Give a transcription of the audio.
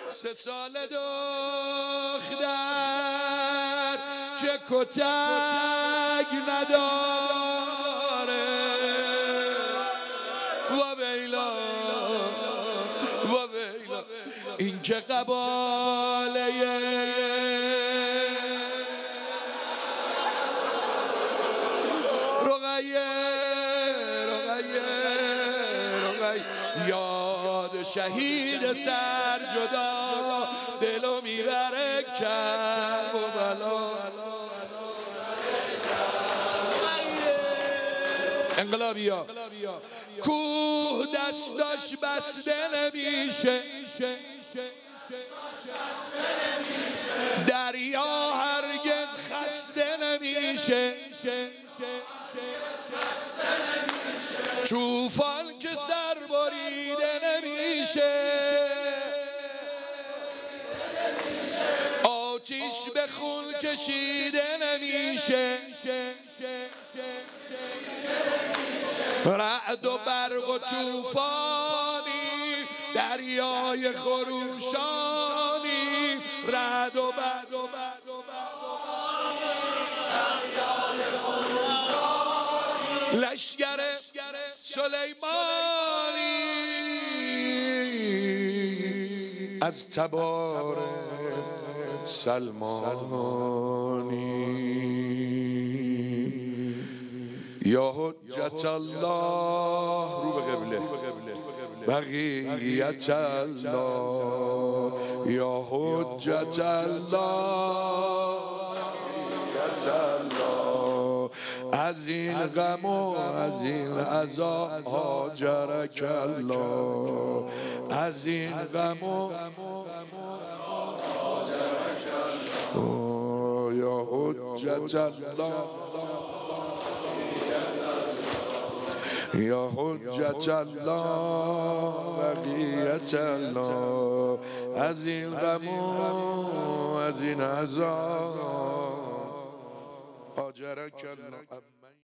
3 سال دختر که کتک نداره و بیلا و بیلا این که قباله یاد شهید سر جدا دلو میبره کرب و بلا انقلابیا کوه دستاش بسته نمیشه دریا هرگز خسته نمیشه طوفان که سر بریده نمیشه آتیش به خون کشیده نمیشه رعد و برق و طوفانی دریای خروشانی رعد و برق لشگر سلیمانی از تبار سلمانی یا حجت الله رو به قبله بقیت الله یا حجت الله از این غم و از این عزا هاجرک الله از این غم و یا حجت الله یا حجت الله بقیت الله از این غم و از این عزا هاجرک الله